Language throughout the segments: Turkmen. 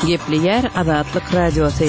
Gepli yer Azatlyk Radiosu.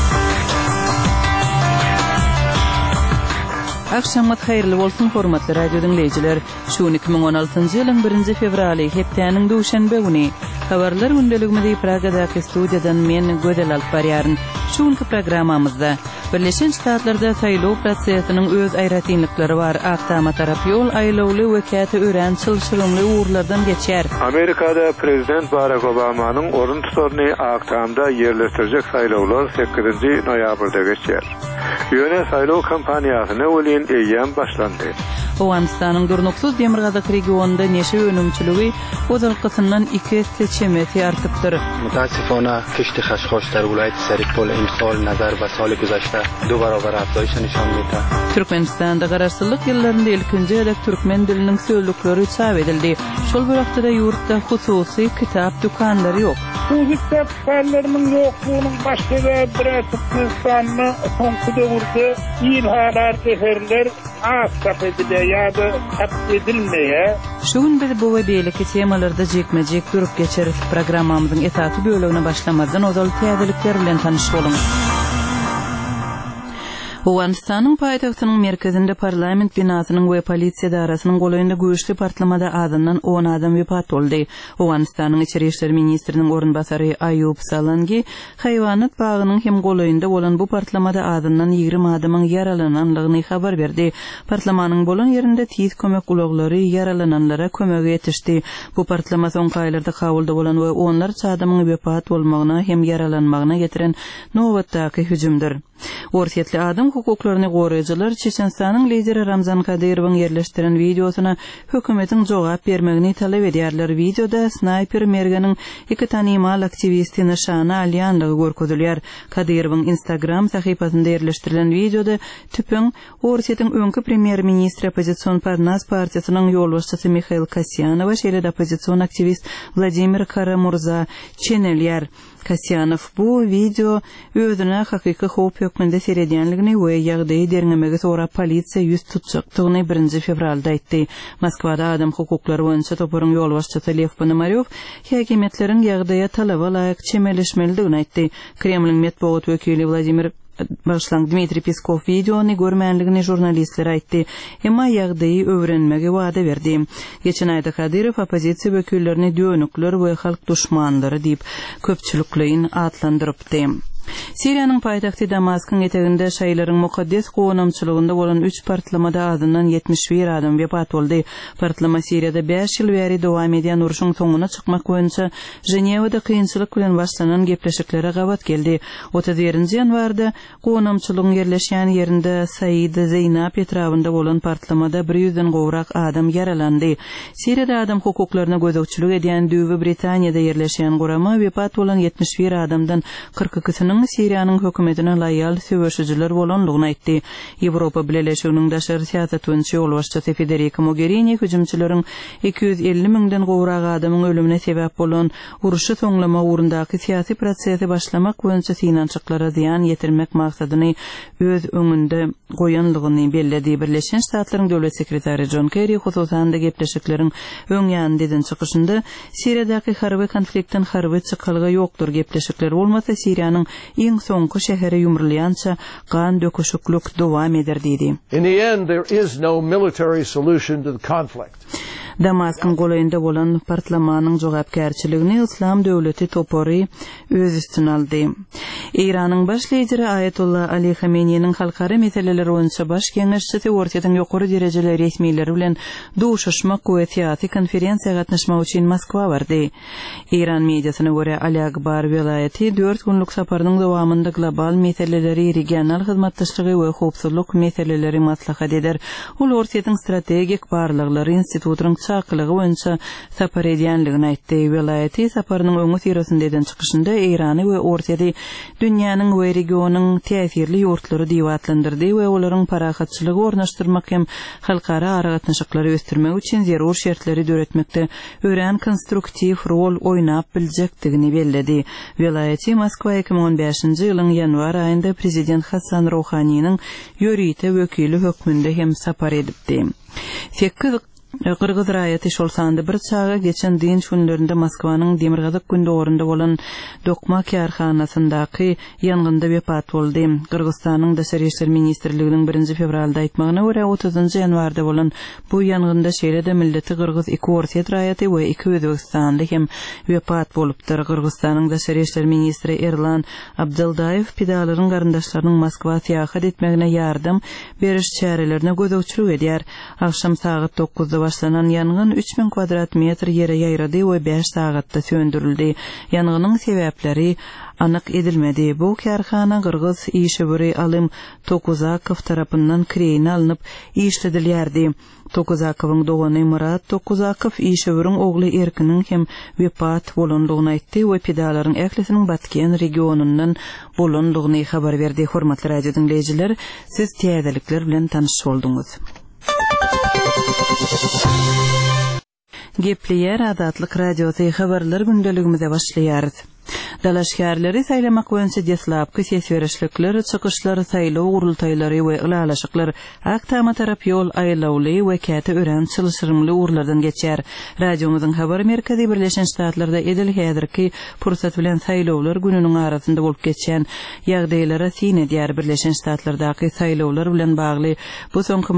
Akşamat hayırlı bolsun hormatly radio dinleyijiler. Şu 2016-njy ýylyň 1 fevraly hepdeniň duşanbe güni habarlar gündeliginde Pragadaky studiýadan men Gödel alyp barýaryn. Şuňky programmamyzda Birleşen Ştatlarda saýlaw prosesynyň öz aýratynlyklary bar. Aktama tarap ýol aýlawly wekäti ören çylşyrymly uğurlardan geçer. Amerikada Prezident Barack Obamanyň orun tutarny aktamda ýerleşdirjek saýlawlar 8 noýabrda geçer. Ýöne saýlaw kampaniýasyny ölen eýýän başlandy. Owganistanyň durnuksuz Demirgazyk regionunda neşe önümçüligi ozalkysyndan 2 seçemeti artypdyr. متاسفانه کشت خشخاش در ولایت سریپول امسال نظر به سال گذشته 2 برابر افزایش نشان می‌دهد. Türkmenistanda garaşsylyk ýyllarynda ilkinji elek türkmen diliniň söýledikleri çap edildi. Şol wagtda ýurtda hususy kitap dükandary ýok. Bu kitap fanlarynyň ýoklugynyň baş sebebi Türkmenistan'da soňky döwürde ilhalar, seferler az çap edilýär ýa-da çap edilmeýär. Şuň biz bu we beýleki temalarda jekmejek durup geçerik. Programmamyzyň esasy bölümine başlamazdan ozal täzelikler bilen tanyş bolun. Owganistanyň paýtagtynyň merkezinde parlament binasynyň we polisiýa darasynyň golaýynda göýüşli partlamada adamdan 10 adam wepat boldy. Owganistanyň içeri işler ministriniň orunbasary Ayub Salangi haýwanat bagynyň hem golaýynda bolan bu partlamada adamdan 20 adamyň yaralananlygyny habar berdi. Partlamanyň bolan ýerinde tiz kömek gulaglary yaralananlara kömek etişdi. Bu partlama soňky aýlarda kabulda bolan we onlarça adamyň wepat bolmagyna hem yaralanmagyna getiren nowatdaky hüjümdür. Ortiýetli adam hukuklaryny goraýjylar Çeçenistanyň lideri Ramzan Kadyrowyň ýerleşdiren videosuna hökümetiň jogap bermegini talap edýärler. Videoda snayper mergeniň 2 tanymal aktivisti nişana alýanlygy görkezilýär. Kadyrowyň Instagram sahypasynda ýerleşdirilen videoda tüpüň Ortiýetiň öňkü premier ministri opozisiýon Parnas partiýasynyň ýolbaşçysy Mikhail Kasyanov şeýle opozisiýon aktivist Vladimir Karamurza çenelýär. Kasyanov bu video özüne hakyky howp hökmünde seredýänligini we ýagdaýy derňemege sonra polisiýa ýüz tutjakdygyny 1 fevralda aýtdy. Moskwada adam hukuklary boýunça toparyň ýolbaşçysy Lev Ponomaryov häkimetleriň ýagdaýa talaba laýyk çemeleşmelidigini aýtdy. Kremliň medeniýet wekili Vladimir Dmitri Peskov videony görmänligini jurnalistlere aýtdy. Emma ýagdaýy öwrenmege wada berdi. Geçen aýda Kadyrow opozisiýa wekillerini dönükler we halk duşmandary diýip köpçülikleýin atlandyrypdy. Siriýanyň paýtagty Damaskyň eteginde şaýlaryň mukaddes gownamçylygynda bolan 3 partlamada azyndan 71 adam wepat boldy. Partlama Siriýada 5 ýyl bäri dowam edýän uruşyň soňuna çykmak boýunça Jenewada kynçylyk bilen başlanan gepleşiklere gabat geldi. 31 ýanwarda gownamçylygyň ýerleşýän ýerinde Said Zeynap etrafynda bolan partlamada 100den gowrak adam yaralandy. Siriýada adam hukuklaryna gözegçilik edýän Düýbi Britaniýada ýerleşýän gorama wepat bolan 71 adamdan 42 Siriýanyň hökümetine laýal söwüşçüler bolanlygyny aýtdy. Ýewropa Birleşiginiň daşary siýasat öňçi ýolbaşçysy Federica Mogherini hüjümçileriň 250 000den gowrak adamyň ölümine sebäp bolan uruşy soňlama urundaky siýasy prosesy başlamak boýunça synançyklara ziýan ýetirmek maksadyny öz öňünde goýanlygyny belledi. Birleşen Ştatlaryň döwlet sekretary John Kerry hususan da gepleşikleriň öň ýanyndan çykyşynda Siriýadaky harby konfliktin harby çykalygy ýokdur. Gepleşikler bolmasa Siriýanyň iň soňky şäheri ýumrulýança gan döküşüklük dowam eder diýdi. In the end, there is no military solution to the conflict. Damaskyn golaýynda bolan partlamanyň jogapkärçiligini İslam döwleti topary öz üstüne aldy. İranyň baş lideri Ayatollah Ali Khamenei'nin halkara meseleleri boýunça baş geňeşçisi Ortiýetiň ýokary derejeli resmiýetleri bilen duşuşmak we siýasy konferensiýa gatnaşmak üçin Moskwa bardy. İran mediasyna görä Ali Akbar welaýaty 4 günlük saparynyň dowamında global meseleleri, regional hyzmatdaşlygy we howpsuzlyk meseleleri maslahat eder. Ol Ortiýetiň strategik barlyklary institutynyň çakylygy boýunça sapar edýänligini aýtdy. Welaýaty saparynyň öňü sirasyndan çykyşynda Irany we Ortiýady dünýäniň we regionyň täsirli ýurtlary diýip atlandyrdy we olaryň parahatçylygy ornaşdyrmak hem halkara aragatnaşyklary ösdürmek üçin zerur şertleri döretmekde ören konstruktiv rol oýnap biljekdigini belledi. Welaýaty Moskwa 2015-nji ýylyň ýanwar aýynda prezident Hasan Rouhanyň ýörüýte wekili hökmünde hem sapar edipdi. Qırgız raýaty şol sandy bir çağa geçen diň günlerinde Moskwanyň Demirgazyk gündorunda bolan dokma karhanasyndaky ýangynda wepat boldy. Qırgızstanyň Daşary işler ministrliginiň 1 fevralda aýtmagyna görä 30 ýanwarda bolan bu ýangynda şeýlede milleti Qırgız 2 Orset raýaty we 2 Özbekistanly hem wepat bolupdyr. Qırgızstanyň Daşary işler ministri Erlan Abdyldaýew pidalaryň garyndaşlarynyň Moskwa seýahat etmegine ýardym beriş çärelerine gözegçilik edýär. Akşam saat 9-da başlanan yangın 3000 kvadrat metr yere ýaýrady we 5 saatda söndürildi. Yangının sebäpleri anyk edilmedi. Bu karhana Qırgız işebiri Alym Tokuzakow tarapyndan kreýne alınıp işledilýärdi. Tokuzakowyň dogany Murat Tokuzakow işebiriň ogly Erkiniň hem wepat bolandygyny aýtdy we pedalaryň ählisiniň Batken regionundan bolandygyny habar berdi. Hormatly radio dinleýijiler, siz täzelikler bilen tanyş bolduňuz. Gepleyer Adatlyk radiosy habarlar gündeligimize başlaýar. Dalaşkärleri saýlamak boýunça deslapky sesverişlikler, çykyşlar, saýlaw gurultaýlary we ulalaşyklar aktama tarap ýol aýlawly we käte ören çylşyrymly urlardan geçer. Radiomyzyň habar merkezi Birleşen Ştatlarda edil häzirki pursat bilen saýlawlar gününiň arasynda bolup geçen ýagdaýlara sin edýär. Birleşen Ştatlardaky saýlawlar bilen bagly bu soňky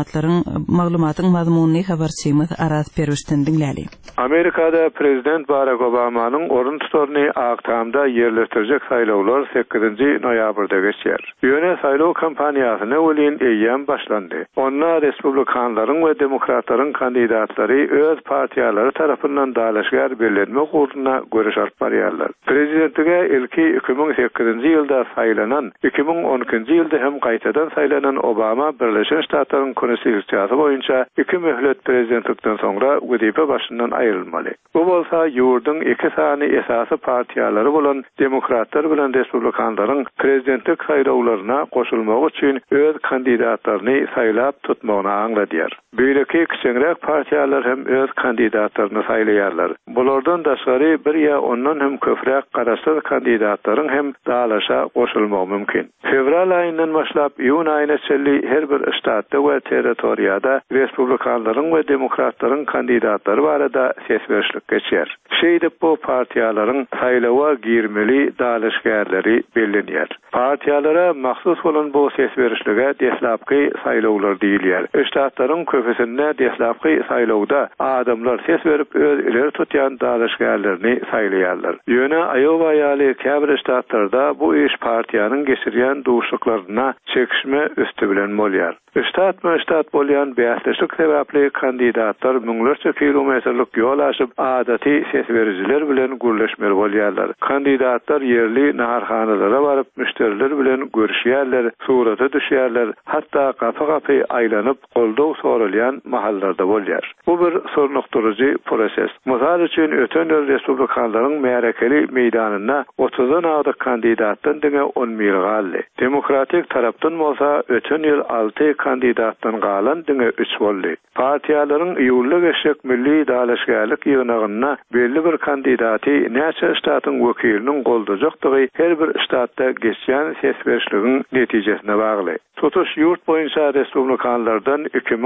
maglumatyň mazmuny habarçymyz Aras Perwişden dinläli. Amerikada Prezident Barack Obamanyň orun tutarny aktamda yerleştirecek saýlawlar 8 noýabrda geçer. Ýöne saýlaw kampaniýasyny welin eýýän başlandy. Onda Respublikanlaryň we Demokratlaryň kandidatlary öz partiýalary tarapyndan dalaşgar bellenme guruna görüş alyp barýarlar. Prezidentlige ilki 2008 ýylda saýlanan, 2012 ýylda hem gaýtadan saýlanan Obama Birleşen Ştatlaryň konstitusiýasy boýunça 2 möhlet prezidentlikden soňra wedipe başyndan aýrylmaly. Bu bolsa ýurduň 2 sany esasy partiýalary bolan Demokratlar bilen Respublikanlaryň prezidentlik saýlawlaryna goşulmak üçin öz kandidatlaryny saýlap tutmagyny aňladýar. Beýleki kiçiňrek partiýalar hem öz kandidatlaryny saýlaýarlar. Bulardan daşgary bir ýa ondan hem köprek garaşly kandidatlaryň hem dalaşa goşulmagy mümkin. Fevral aýyndan başlap iýun aýyna çelli her bir ştatda we territoriýada Respublikanlaryň we Demokratlaryň kandidatlary barada sesverişlik geçer. Şeýdip bu partiýalaryň saýlawa girmeli dalaşgärleri bellenýär. Partiýalara mahsus bolan bu sesverişlige deslapky saýlawlar diýilýär. Ştatlaryň köpesinde deslapky saýlawda adamlar ses berip öz ileri tutýan dalaşgärlerini saýlaýarlar. Ýöne Iowa ýaly käbir ştatlarda bu iş partiýanyň geçirýän duşuklaryna çekişme üstü bilen bolýar. Ştat bolýan bäsleşik sebäpli kandidatlar müňlerçe kilometrlik ýol aşyp adaty sesberijiler bilen gürleşmeli bolýarlar. Kandidatlar yerli naharhanalara baryp müşteriler bilen görüşýärler, surata düşýärler, hatda gapy aýlanyp goldaw sorulýan mahallarda bolýar. Bu bir sornukturucu proses. Mysal üçin öten ýyl Respublikanlaryň märekeli meýdanyna 30 adaty kandidatdan diňe 10 mil galdy. Demokratik tarapdan bolsa öten ýyl 6 kandidatdan galan diňe 3 boldy. Partiýalaryň ýurtly geçek milli dalaşgärlik ýygynyna belli bir kandidaty näçe ştatyň wekiliniň goldajakdygy her bir ştatda geçýän sesberişligiň netijesine bagly. Tutuş ýurt boýunça Respublikanlardan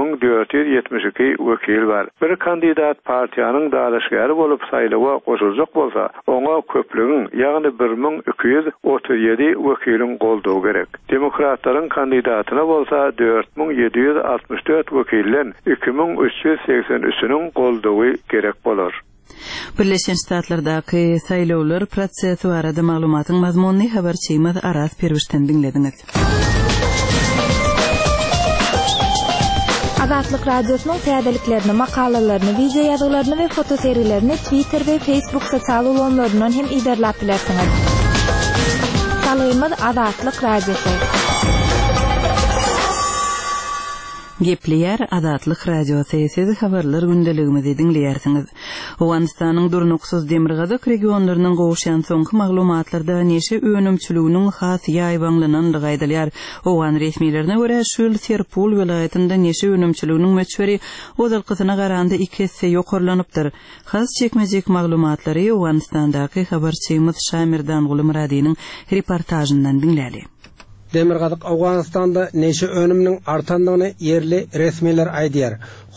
2472 wekil bar. Bir kandidat partiýanyň dalaşgäri bolup saýlawa goşuljak bolsa, oňa köplügiň, ýagny 1237 wekilin goldagy gerek. Demokratlaryň kandidatyna bolsa 4764 wekilden 2383-üniň goldagy gerek bolar. Birleşen Ştatlardaky saýlawlar prosesi barada maglumatyň mazmuny habarçymyz Aras Perwişden dinlediňiz. Adatlyk radiosynyň täzeliklerini, makalalaryny, video ýazgalaryny we fotoseriýelerini Twitter we Facebook sosial ulanlaryndan hem iderlap bilersiňiz. Salaýymyz Adatlyk radiosy. Gepleyer Adatlyk radiosy siz habarlar gündeligimizi dinleýärsiňiz. Owganistanyň durnuksuz Demirgazyk regionlarynyň gowşan soňky maglumatlarda neşe önümçiliginiň has ýaýbanlanandygy aýdylýar. Owgan resmiýetlerine görä şol Serpul welaýatynda neşe önümçiliginiň möçberi ozalkysyna garanda 2 hisse ýokarlanypdyr. Has çekmejek maglumatlary Owganistandaky habarçymyz Şamirdan Gulmuradiň reportajyndan dinläli. Demirgazyk Awganistanda neşe önümniň artandygyny yerli resmiler aýdýar.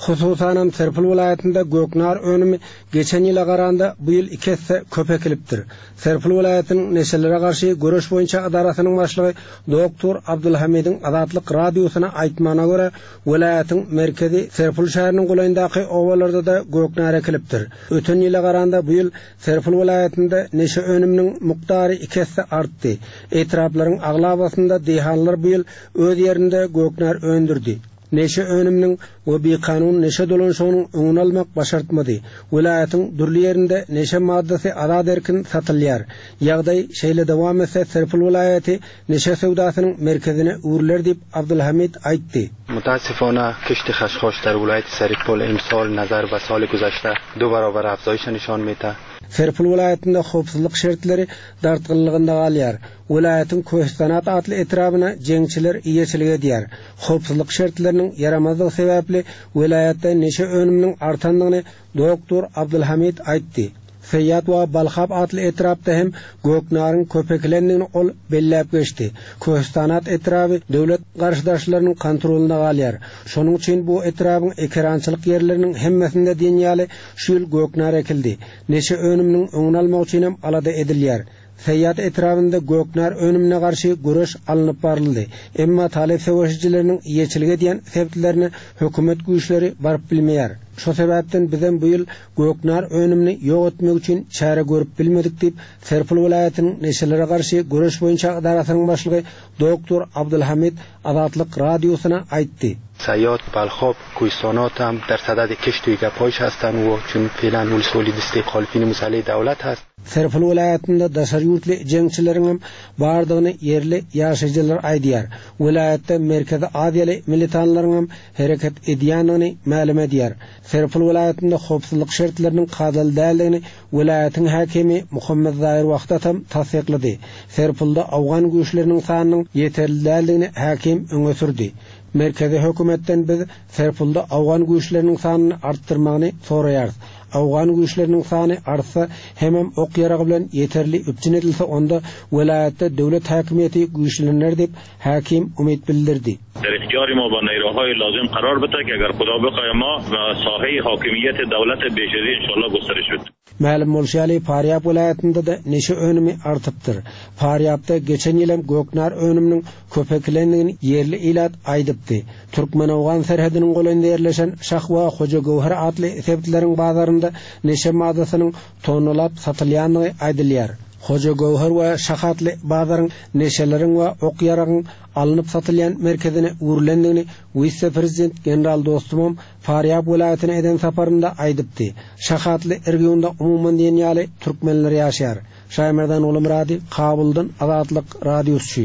Hususan Serpil vilayetinde Göknar önümü geçen yıla qaranda bu yıl 2 hisse köpekilipdir. Serpil vilayetinin neşelere karşı görüş boyunca adarasının başlığı Doktor Abdülhamid'in Azatlık Radyosuna aytmana göre vilayetin merkezi Serpil şehrinin golayındaki ovalarda da Göknar ekilipdir. Ötön yıla qaranda bu yıl Serpil vilayetinde neşe önümünün muqtarı 2 hisse arttı. Etrafların ağlabasında dehanlar bu yıl öz yerinde Göknar öndürdü. Neşe önümünün ve bir kanun neşe dolanışının önünü almak başartmadı. Vilayetin dürlü yerinde neşe maddesi azad erkin satılıyar. Yağday şeyle devam etse Serpil vilayeti neşe sevdasının merkezine uğurlar deyip Abdülhamid ayttı. متاسفانه کشت خشخاش در ولایت سرپل امسال نظر به سال گذشته 2 برابر افزایش نشان میده. Serpil vilayetinde hopsuzluk şertleri dartqınlığında qalıyar. Vilayetin Köhstanat adlı etrafına jengçiler iyeçilik ediyar. Hopsuzluk şertlerinin yaramazlığı sebepli vilayette neşe önümünün artandığını Doktor Abdülhamid ayttı. Feyyat ve Balxab adlı etrafta hem Göknar'ın köpeklendiğini ol bellep geçti. Köhstanat etrafı devlet karşıdaşlarının kontrolünde qalıyar. Şonun için bu etrafın ekrançılık yerlerinin hemmesinde dinyalı şu yıl Göknar ekildi. Neşe önümünün önünü almak için hem alada ediliyar. Feyyat etrafında Göknar önümüne karşı görüş alınıp barıldı. Emma talep savaşçılarının iyeçilik ediyen sebeplerini hükümet güçleri barıp bilmeyar. Şu sebepten bizden bu yıl Göknar önümünü yok etmek için çare görüp bilmedik deyip Serpil vilayetinin neşelere karşı görüş boyunca adarasının başlığı Doktor Abdülhamid Azatlık Radyosuna ayttı. سیاد بلخاب کوهستانات هم در صدد کشت و گپایش هستند و چون فعلا ولسوالی استقلالفین مسئله دولت هست. Serpil vilayetinde daşar yurtlu jengçilerin bardığını yerli yaşayıcılar aydiyar. Vilayette merkezi adiyeli militanların hareket ediyanını ma'lum ediyar. Serpil vilayetinde hopsuzluk şartlarının qadil değerliğini vilayetin hakimi Muhammed Zahir Vaqtatam tasdiqladi. Serpilde Afgan güçlerinin sanının yeterli değerliğini hakim öne sürdü. Merkezi hükümetten biz Serpilde Afgan güçlerinin sanını arttırmağını sorayarız. Afgan güçlerinin sanı artsa hemen ok yarağı bilen yeterli üpçün edilse onda vilayette devlet hakimiyeti güçlenir deyip hakim umid bildirdi. در اختیار ما با نیروهای لازم قرار بده که اگر خدا بخواد ما ساحه حاکمیت دولت بیشتری ان شاء الله گسترش بده. Ma'lum bolşaly Faryab vilayetinde de neşe önümü artıptır. Faryabda geçen yılım Göknar önümünün köpeklendiğini yerli ilat aydıptı. Türkmen-Afgan serhedinin golayında yerleşen Şahva Hoca Gowhar adlı sebeplerin bazarında neşe maddesinin tonlap satılyanlığı aydılıyar. Hoca Gowhar ve Şahatlı bazarın neşelerin ve ok yarağın alınıp satılan merkezine uğurlendiğini Vice Prezident General Dostumum Faryab vilayetine eden saparında aydıptı. Şahatlı ergiyunda umuman dinyalı Türkmenler yaşayar. Şaymerdan Oğlum Radi, Kabul'dan Azatlık Radyosu.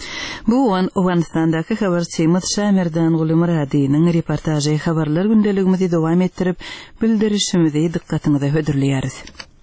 Bu Afganistan'daki haberçimiz Şamerdan Oğlum Radi'nin reportajı haberler gündeligimizi devam ettirip bildirişimizi dikkatinize hödürleyeriz.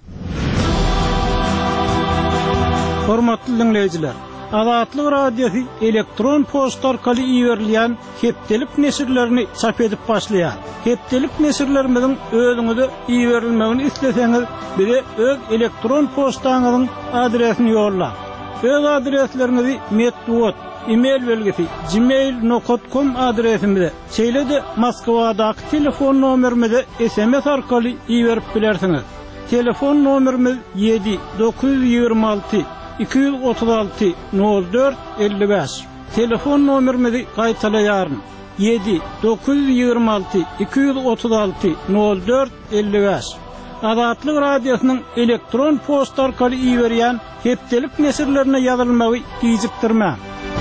Hormatly dinleyijiler, Azatlyk Radiosu elektron posta orqali iýerilýän hepdelik nesirlerini çap edip başlaýar. Hepdelik nesirlerimizin özüňize iýerilmegini isleseňiz, bize öz elektron postaňyzyň adresini ýollar. Öz adreslerinizi metduat, e-mail belgesi gmail.com adresimize, şeýle-de Moskwadaky telefon nomerimize SMS orqali iýerip bilersiňiz. Telefon nomerimiz 7 926 236 04 55. Telefon nomerimizi qaytalaýaryn. 7 926 236 04 55. Azatlyk Radiosynyň elektron posta orqali iýerýän hepdelik nesirlerine ýazylmagy gizipdirmä.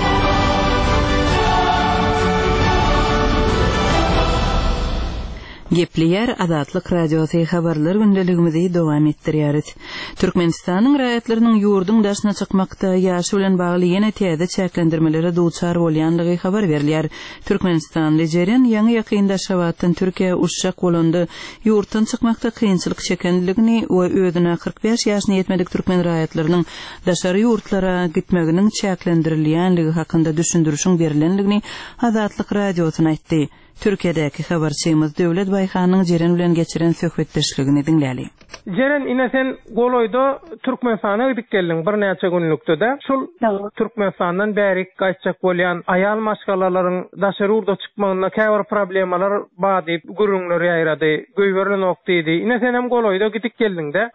Gepleyer Azatlyk Radiosu haberler gündeligimizi dowam etdirýäris. Türkmenistanyň raýatlarynyň ýurdun daşyna çykmakda ýaşy bilen bagly ýene täze çäklendirmelere duçar bolýanlygy habar berilýär. Türkmenistan lejeren ýaňy ýakynda şawatdan Türkiýe uçak bolanda ýurtdan çykmakda kynçylyk çekendigini we özüne 45 ýaşyna ýetmedik türkmen raýatlarynyň daşary ýurtlara gitmeginiň çäklendirilýänligi hakynda düşündürüşiň berilenligini Azatlyk Radiosyna aýtdy. Türkiýedäki habarçymyz Döwlet Baýhanyň jeren bilen geçiren söhbetdeşligini dinläli. Jeren ine sen goloyda Türkmenistana gidip geldin bir näçe günlükde de. Şol Türkmenistandan bäri gaýtjak bolýan ayal maşgalalaryň daşary urda çykmagyna käbir problemalar bar diýip gürüňleri ýaýrady, göýberlen okdydy. Ine sen hem goloyda gidip geldin de.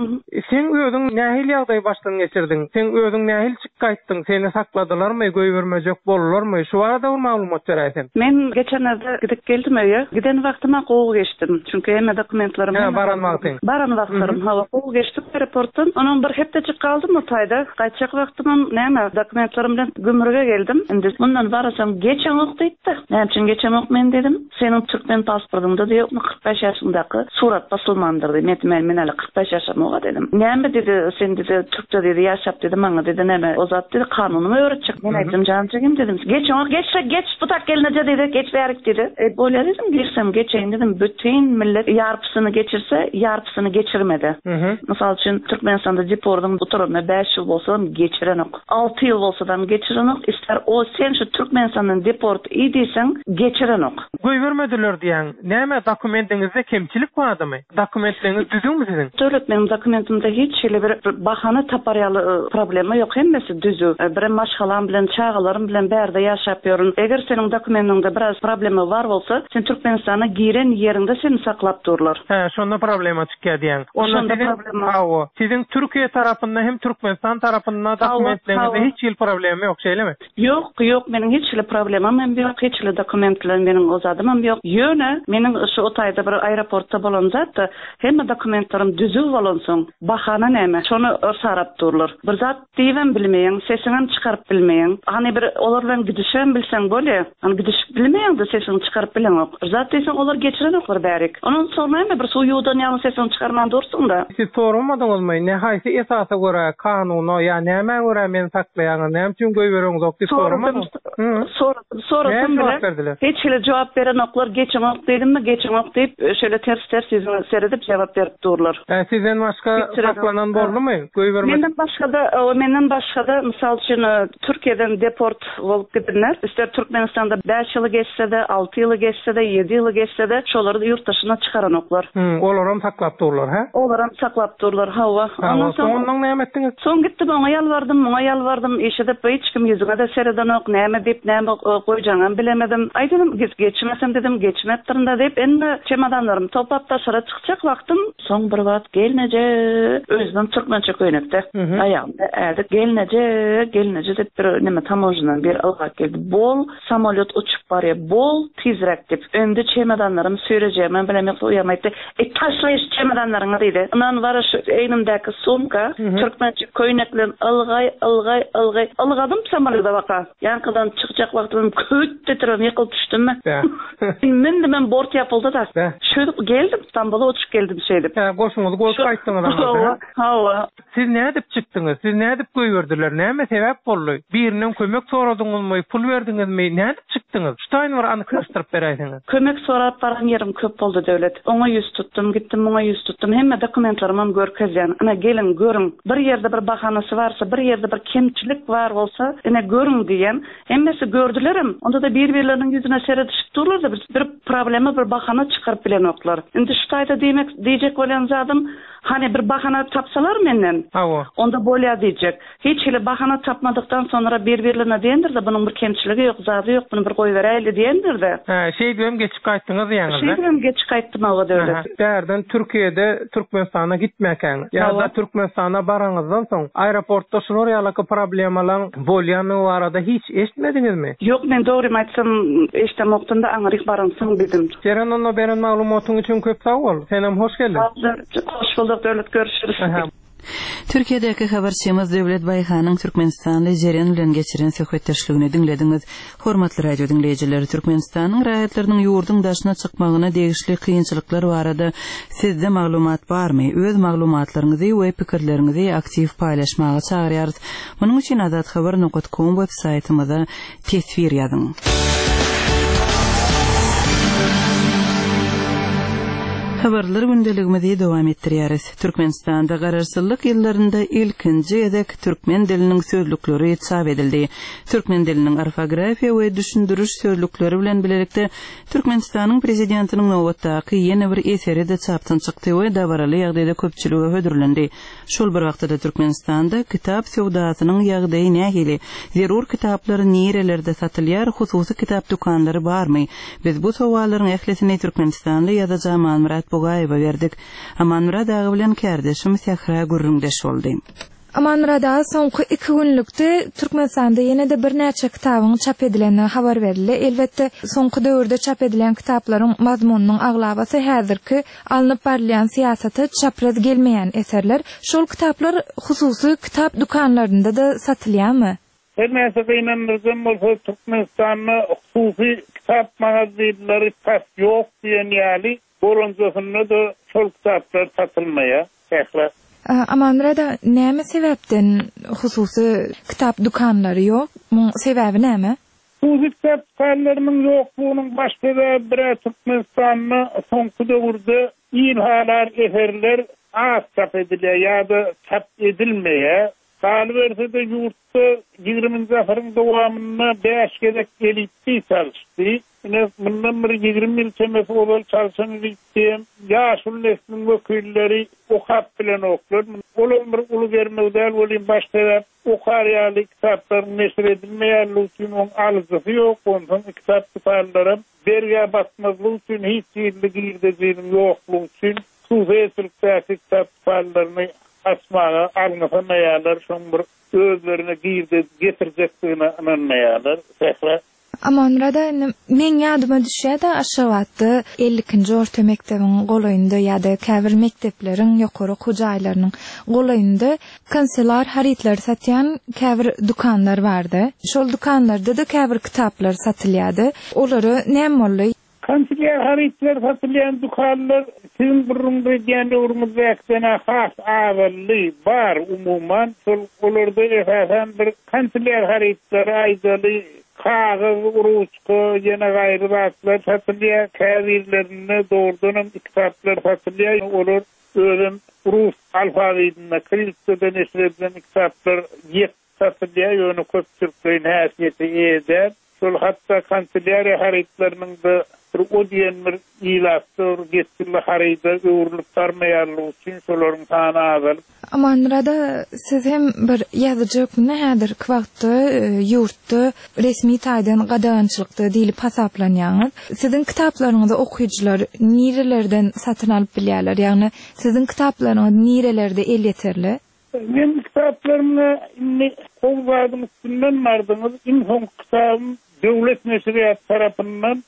Sen özüň nähil ýagdaý başdan geçirdin? Sen özüň nähil çyk gaýtdyň? Seni sakladylarmy, göýbermejek bollarmy? Şu arada bir maglumat berýärsin. Men geçenlerde gidip geldim öýe. Giden wagtyma gowy geçdim. Çünkü hemme dokumentlarym baran wagtlarym gowy geçdim aeroportdan. Onuň bir hepdejik kaldym Utaýda. Gaýtjak wagtymam näme dokumentlarym bilen Gümrüge geldim. Indi bundan barasam geçen ok diýdi. Näme üçin geçen ok men dedim. Seniň Türkmen pasportyňda diýip 45 ýaşyndaky surat basylmandyr diýip. Men hali 45 ýaşam dedim. Näme dedi sen dedi Türkçe dedi ýaşap dedi maňa dedi näme o zat dedi kanunumy öğretjek. Men aýtdym janjygym dedim. Geçen ok geç butak gelneje dedi geç berik dedi. Bolýar dedim girsem geçeýin dedim. Bütün millet ýarpysyny geçirse ýarpysyny geçirmedi. Mysal üçin Türkmenistanda deportyň oturumy 5 ýyl bolsa geçiren ok. 6 ýyl bolsa da geçiren ok. Ister o sen şu Türkmenistandan deport edýsen geçiren ok. Göýbermediler diýen. Näme dokumentiňizde kemçilik bardymy? Dokumentleriniz düzüňmi siziň? Döwlet menin dokumentimde hiç şeýle bir bahana taparyaly problema ýok, hemmesi düzü. Bir maşgalam bilen çağalarym bilen bärde ýaşap ýörün. Eger seniň dokumentinde biraz problema bar bolsa, sen Türkmenistana giren ýerinde seni saklap durlar. Şonda problema çykýar diýen. Onda problema. Siziň Türkiýe tarapyndan hem Türkmenistan tarapyndan dokumentlerinizde hiç ýyl problema ýok, şeýlemi? Ýok, meniň hiç ýyl problemam hem ýok, hiç ýyl dokumentlerim meniň ozadymam ýok. Ýöne meniň şu Utaýda bir aeroportda bolan zat, hemme dokumentlerim düzü bolansyň, bahana näme? Şonu sarap durlar. Bir zat diýen bilmeýän, sesiňi çykaryp bilmeýän. Hani bir olar bilen gidişen bilsen bolýar. Hani gidişip bilmeýän de sesiňi çykaryp bilen ok. Bir zat diýsen olar geçiren oklar bärik. Onuň sornaýmy bir suýudan ýa sesiňi çykarman dursun da. Siz sormadyňyzmy? Nähaýsy esasa görä kanuny ýa näme görä men saklaýan, näme üçin göýbereňiz ok diýip sormadyň? Soradylar. Hiç ýyl jogap beren oklar geçen ok diýdimmi? Geçen ok diýip şöyle ters ýyzyny seredip jogap berip durlar. Sizden başga saklanan boldumy? Menden başga da mysal üçin Türkiýeden deport bolup gitdiler. Ister Türkmenistanda 5 ýyl geçse de, 6 ýyl geçse de, 7 ýyl geçse de şolary ýurt daşyna çykaran oklar. Olar hem saklap durlar, ha? Olar hem saklap durlar, hawa. Ondan näme etdiňiz? Soň gitdim, oňa ýalbardym, eşidip hiç kim ýüzüne de sereden ok, näme diýip, näme goýjaňam bilemedim. Aýdym, geçmesem dedim, geçmepdirinde diýip, endi çemadanlarym toplap taşara çykjak wagtym, soň bir wagt gelneje, özüm türkmençe köýnekde. Aýağımda ädik, gelneje diýip bir näme tamojnadan bir algak geldi. Bol samolyot uçup barýar, bol tizrek diýip. Endi çemadanlarym söýrejem, men bilemem uýamaýdy. Taşlaýyş çemadanlaryňy diýdi. Ondan wara şu eýnimdäki sumka, türkmençe köýneklen algadym samolyota waka. Ýankydan çykjak wagtym köt titrep ýykylyp düşdümmi? Men bort ýapyldy da. Şöyle geldim, İstanbul'a uçup geldim şeydip. Goşuňyzy goýup gaýtdyňyz. Hawa. Siz näme dip çykdyňyz? Siz näme dip göýberdiler? Näme sebäp boldy? Biriniň kömek soradyňyzmy, pul berdiňizmi? Näme dip çykdyňyz? Ştaýny bir anyklaşdyryp beräýsiňiz. Kömek sorap baran ýerim köp boldy döwlet. Oňa ýüz tutdum, gitdim oňa ýüz tutdum. Hemme dokumentlarym görkezýän. Ana gelin görüň. Bir ýerde bir bahanasy barsa, bir ýerde bir kemçilik bar bolsa, ene görüň diýen. Hemmesi gördülerim. Onda da bir-birleriniň ýüzüne seredişip durlar da bir problema, bir bahana çykaryp bilen oklar. Indi ştaýda diýjek bolan zadym, hani bir bahana tapsalar menden. Onda bolýar diýjek. Hiç ýyl bahana tapmadyktan sonra bir-birlerine diýendir de bunyň bir kemçiligi ýok, zady ýok, buny bir goýberäýli diýendir de. Şeýdem geçip gaýtdyňyz ýaňyz. Şeýdem geçip gaýtdym aga döwlet. Därden Türkiýede Türkmenistana gitmäken, ýa-da Türkmenistana baraňyzdan soň aeroportda şular ýalyky problemalar bolýany arada hiç eşitmediňizmi? Ýok, men dogry aýtsam eşitemokdanda aňyryk baraňsyň bildim. Seren onu beren maglumatyň üçin köp sag bol. Senem hoş geldin. Hoş bulduk döwlet, görüşürüz. Türkiýedäki habarçymyz Döwlet Baýhanyň Türkmenistanda jeren bilen geçiren söhbetdeşligini dinlediňiz. Hormatly radio dinleýijileri, Türkmenistanyň raýatlarynyň ýurdun daşyna çykmagyna degişli kynçylyklar barada sizde maglumat barmy? Öz maglumatlaryňyzy we pikirleriňizi aktiv paýlaşmagy çagyrýarys. Munyň üçin azathabar.com websaýtymyza tesbir ýazyň. Habarlar gündeligimizi dowam etdirýäris. Türkmenistanda gararsızlyk ýyllarynda ilkinji edek türkmen diliniň sözlükleri çap edildi. Türkmen diliniň orfografiýa we düşündürüş sözlükleri bilen bilelikde Türkmenistanyň prezidentiniň nowatdaky ýene bir eseri de çapdan çykdy we dabaraly ýagdaýda köpçülige hödürlendi. Şol bir wagtda Türkmenistanda kitap sowdasynyň ýagdaýy nähili? Zerur kitaplary nerelerde satylýar? Hususy kitap dukanlary barmy? Biz bu sowallaryň ählesini Türkmenistanly ýa-da Amanmurat Bogaýewa berdik. Amanmurat agy bilen kärdeşim Sehra gürrüňdeş boldy. Amanmurat agy soňky 2 günlükde Türkmenistanda ýene de bir näçe kitabyň çap edileni habar berildi. Elbetde soňky döwürde çap edilen kitaplaryň mazmunynyň aglabasy häzirki alınıp barylan siýasaty çapraz gelmeýän eserler. Şol kitaplar hususy kitap dukanlarynda da satylýarmy? Hermäse beýnendirdim bolsa Türkmenistanyň hususy kitap magazinleri tas ýok diýen ýaly bolanjysyna da şol kitaplar satylmaýar. Amanmurat, näme sebäpden hususy kitap dukanlary ýok? Muň sebäbi näme? Bu kitap dukanlarynyň ýoklugynyň baş sebebi Türkmenistanyň soňky döwürde ilhalar, eserler az çap edilýär ýa-da çap edilmeýär. Kalverse de yurtta 20. asyrın dowamyna 5 gezek elitli çalışdy. Bundan bir 20 ýyl çemesi bolal çalışan elitdiýem ýaşul nesliň wekilleri okap bilen oklar. Olar bir uly bermegdäl bolýan baş sebäp okarýaly kitaplar neşr edilmeýärligi üçin oň alyjy ýok. Ondan kitap tutanlary berge basmazlyk üçin hiç ýerli ýoklugy üçin suwetlikde kitap tutanlaryny asmaga alňysanmaýarlar, şoň bir özlerine girdi getirjekdigine inanmaýarlar. Amanmurat, men ýadyma düşýär-de aşağı wagtda 50-nji orta mektebiň golaýynda ýa-da käbir mektepleriň ýokary hojaýlarynyň golaýynda kanselar haritler satýan käbir dukanlar bardy. Şol dukanlarda da käbir kitaplar satylýardy. Olary näme boldy? Kanseler haritler satylýan dukanlar sizin burunda ýa-da urmuzda has awally bar umuman. Olarda esasen bir kanseler haritler aýdaly kağız, uruçku, yine gayrı batlar satılıyor. Kâvirlerine doğrudan kitaplar satılıyor. Olur, özün Rus alfabetinde, Krist'de neşredilen kitaplar yet satılıyor. Yönü köpçülüklerin hasiyeti eder. Şol hatta kanseleri haritlerinin de o diyen bir ilaçtır, geçirli harita öwürlüp tarmaýarlygy üçin şolaryň sany azal. Amanmurat, siz hem bir ýazyjy nädir wagtda ýurtda resmi taýdan gadançylykda diýilip hasaplanýar. Sizin kitaplaryňyzda okuýjylar nirelerden satyn alyp bilýärler? Ýagny sizin kitaplaryňyz nirelerde el ýeterli? Men kitaplarymny gowgadym üstünden bardyňyz infon kitabym Döwlet Neşriyat tarapyndan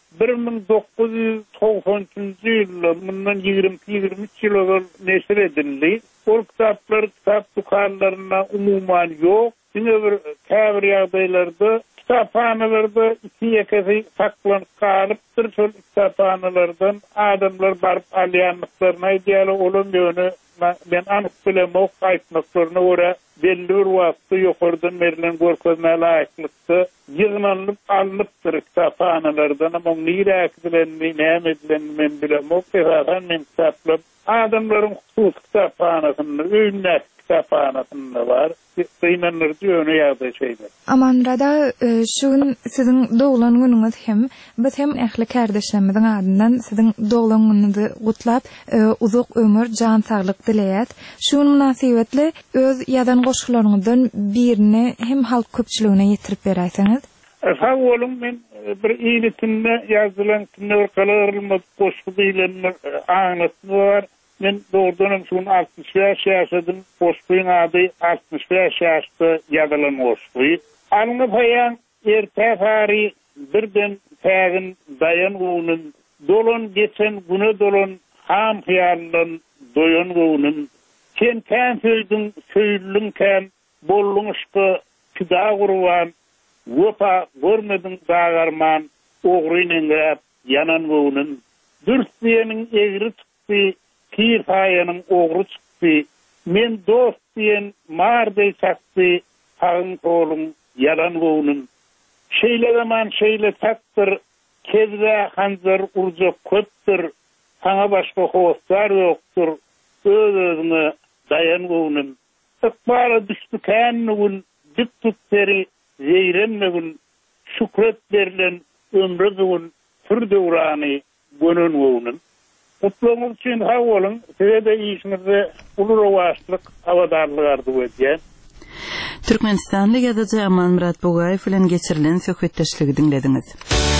1993-nji ýylda bundan 20-23 ýyl neşr edildi. Ol kitaplar kitap dukanlaryna umuman ýok. Ýene bir käbir ýagdaýlarda kitapxanalarda iki ýekesi saklanyp galypdyr. Şol kitapxanalardan adamlar baryp alýanlyklaryna ýaly olan ýöne ben anyk bilemok aýtmaklaryna görä belli bir wagtda ýokardan berilen görkezme laýyklykda ýygnanyp alınıpdyr kitapxanalardan. Ama niräkdilenmi, näme edilenmi men bilemok. Men kitaplar adamlaryň husus kitapxanasyny, öýünler kitapxanasyny var. Beýnenler ýöne ýagdaý şeýler. Amanmurat, şun sizin doglan günüňiz hem biz hem ähli kardeşlerimiziň adyndan sizin doglan günüňizi gutlap uzak ömür, jan saglyk dileýät. Şu münasibetli öz ýadan goşgularyňyzdan birini hem halk köpçüligine ýetirip berýärsiňiz. Sağ olun, men bir iýletinde ýazylan kinörkalarymyz goşgu diýilen aňlatyny var. Men doğrudan şunu 65 yaşadım. Goşguýyň ady 65 ýaşda ýazylan goşguý. Alňy paýan ertäfari birden tägin dayan gownun dolan geçen güne dolan ham hyýallan doyan gownun sen tän söýdüň söýlüň kän bolluňyşky pida gurwan wepa görmediň dagarman ogrynyň ýanan gownun dürstýeniň egri çykdy Kir hayanın oğru çıktı, men dost diyen mardey çaktı, tağın kolun, yalan goğunun. Şeyle zaman şeyle taktır, kezve hanzar urcak köptür, sana başka hostar yoktur. Öz-özüne dayanğunun. Ikbara düştükenliğin, dip tutteri, zeyrenliğin, şükret verilen ömrüdüğün, türdüğrani, gönülğunun. Mutluğumuz için havolun, size de işinizde ulu rovaşlık, havadarlık arzu ediyen. Türkmenistanlı yazıcı Aman Murat Bogayev bilen geçirilen söhbetleşligi dinlediniz.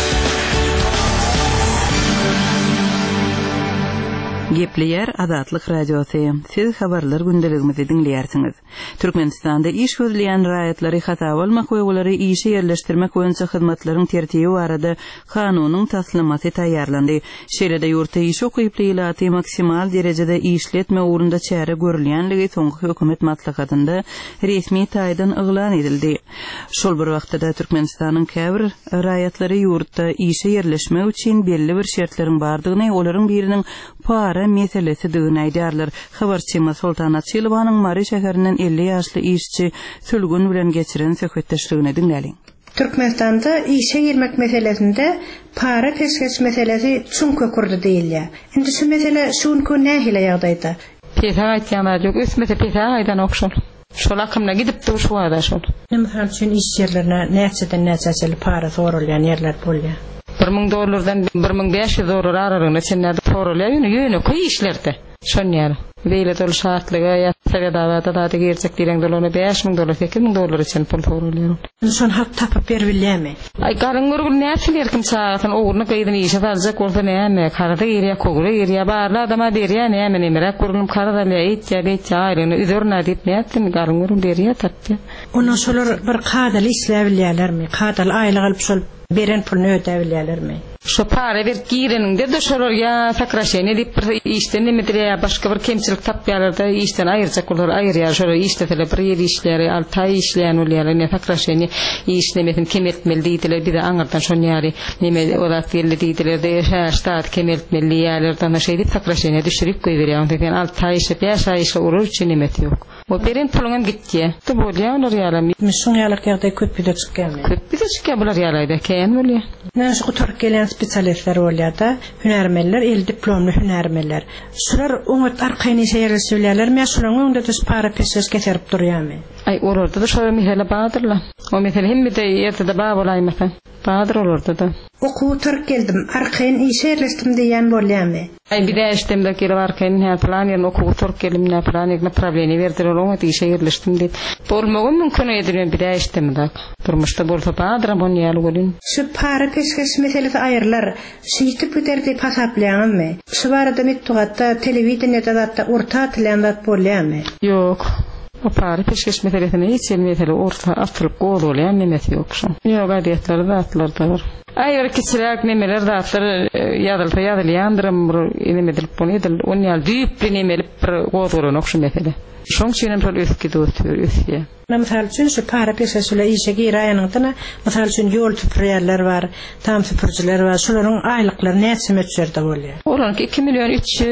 Gepleyer Adatlyk Radiosu. Siz habarlar gündeligimizi dinleýärsiňiz. Türkmenistanda iş gözleýän raýatlary hata bolmak we olary işe ýerleşdirmek boýunça hyzmatlaryň tertibi barada kanunyň taslimaty taýýarlandy. Şeýlede ýurtda iş okyp ýylaty maksimal derejede işletme ugrunda çäre görülýänligi soňky hökümet maslahatynda resmi taýdan yglan edildi. Şol bir wagtda Türkmenistanyň käbir raýatlary ýurtda işe ýerleşmek üçin belli bir şertlerin bardygyny, olaryň biriniň para meselesi dığın aydarlar. Habarçyma Sultanat Çylybanyň Mary şäherinden 50 ýaşly işçi sülgün bilen geçiren söhbetleşigini dinläliň. Türkmenistanda işe girmek meselesinde para peşkeş meselesi çok kökürdü değil. Indi şu mesele şunku nähile ýagdaýda. Pesa aýtýanlar ýok, üsmete pesa aýdan okşul. Şol akymna gidip dur şu ada şol. Näme üçin iş ýerlerine näçeden näçe para sorulýan ýerler bolýar. $1000 $1500 aralygyna çenlerde porolýar, ýöne köý işlerde. Şonýar. Beýle dol şartlyga ýa-da da gerçek diýen dolany $5000 $8000 için pul porolýar. Şon hak tapyp berilýärmi? Ay galyňlar näçe kim çağatyn ogurna gaýdyny işe aljak bolsa näme? Karada ýerýä kogura ýerýä barla adama berýär näme nimerek gurulum karada ýetýär aýryny üzerine diýip näçe galyňlar berýär tapdy. Ona şolar bir kadal işläbilýärlermi? Kadal aýlyk alyp şol beren pulny ödebilýärlermi? Şu para bir gireninde de şolar ya sakraşene diýip bir işden nimedirä başga bir kemçilik tapýarlar işden aýyrjak bolar aýyrýar şolar işletele bir ýer işleri 6 ay işleýän bolýar ne sakraşene iş nemetin kemeltmeli diýdiler bir de aňyrdan şonýary neme olat belli diýdiler de şaştat kemeltmeli ýerlerden şeýdi sakraşene düşürip goýberýär degen 6 ay işe 5 ay işe urur üçin nimet ýok. O beren pulun gitdi. Tu bolýar olar ýalam. Mişin ýalyk ýagdaý köpüde çykýarmy? Köpüde çykýar bolar ýalayda käň bolýar. Näşe gutark gelen spesialistler bolýar da, hünärmenler, el diplomly hünärmenler. Şular oňat arkaýny şeýerleşýärlermi, şolaryň öňünde de para peşkeş getirip durýarmy? Ay orada da şöyle mesele bağdırlar. O mesele hem de yerde bağ bolaymasın. Bağdır olurdu da. Okuw Türk geldim, arkaýyn işe ýerleşdim diýen bolýarmy? Ay bir de işlemde gelip arkaýyn her plan ýerine okuw Türk gelim ne plan ýerine problemi berdiler oňa işe ýerleşdim diýip. Bolmagy mümkin ýa-da bir de işlemde. Durmuşda bolsa bağdyr bolýar bolýan. Şu para peşkeş meselesi aýyrlar. Şeýtip öderdi pasaplaýarmy? Şu barada metdugatda, telewizionyada da orta tilendat bolýarmy? Ýok. O para peşkeş meselesine hiç mesele orta atılıp goýulýan nemesi ýok. Ýok adyetleri da atlar da bar. Aýyr kiçirak nemeler da atlar ýadylýandyram nemedilip bolýar. Onu ýal düýüp nemelip bir goýulan okşy mesele. Şoň üçin şol öski dötür ösýär. Mesela üçün şu para peşkeşle işe girýändigine, mesela üçün ýol tüpürýärler bar, tam süpürjiler bar, şolaryň aýlyklary näçe meçerde bolýar? Olaryň 2 milyon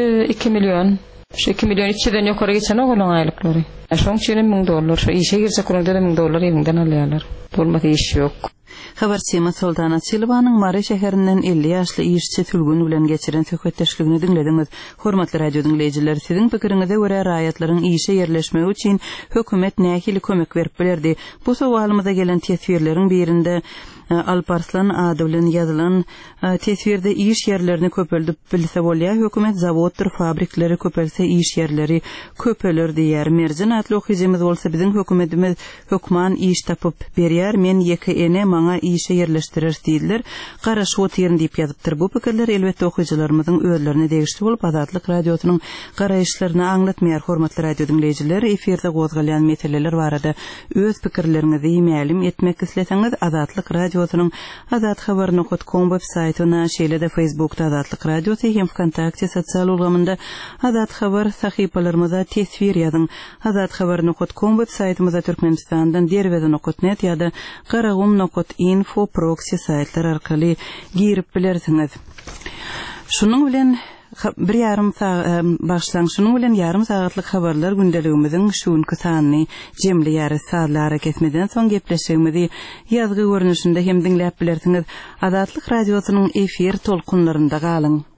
2 milyon. Şu 2 milyon 3'den ýokary geçen ogulun aýlyklary. Şoň üçin $1000 şu işe girsek onda $1000 evinden alýarlar. Bolmasa iş ýok. Habarçyma Sultanat Çylybanyň Mary şäherinden 50 ýaşly işçi sülgün bilen geçiren söhbetleşigini dinlediňiz. Hormatly radio dinleýijiler, siziň pikiriňize görä raýatlaryň işe ýerleşmegi üçin hökümet nähili kömek berip bilerdi? Bu sowalymyza gelen tesbirleriň birinde Alparslan adylyň ýazylan tesbirde iş ýerlerini köpeldip bilse bolýar, hökümet zawodlar, fabrikleri köpelse iş ýerleri köpeler diýär. Merjin atly okyjymyz bolsa biziň hökümetimiz hökman iş tapyp berýär, men ýeke maňa işe ýerleşdirer diýdiler. Garaş o ýerini diýip ýazypdyr. Bu pikirler elbetde okyjylarymyzyň özlerine degişli bolup Adatlyk radiosynyň garaýşlaryny anglatmaýar. Hormatly radio dinleýijiler, efirde gozgalýan meseleler barada öz pikirlerinizi ma'lum etmek isleseňiz Adatlyk radiosynyň adathabar.com web saytyna, şeýle-de Facebookda Adatlyk radiosu hem Wkontakte sosial ulgamynda Adat habar sahypalarymyza tesbir ýazyň. Adathabar.com web saytymyza Türkmenistandan derweden.net ýa-da qaragum.info proxy saytlar arkaly girip bilersiňiz. Şunuň bilen bir ýarym başlanýyşynyň bilen ýarym sagatlyk habarlar gündeligimiziň şuňky sanyny jemli ýary saatlara kesmeden soň gepleşigimizi ýazgy görnüşinde hem dinläp bilersiňiz. Adatlyk radiosynyň efir tolkunlarynda galyň.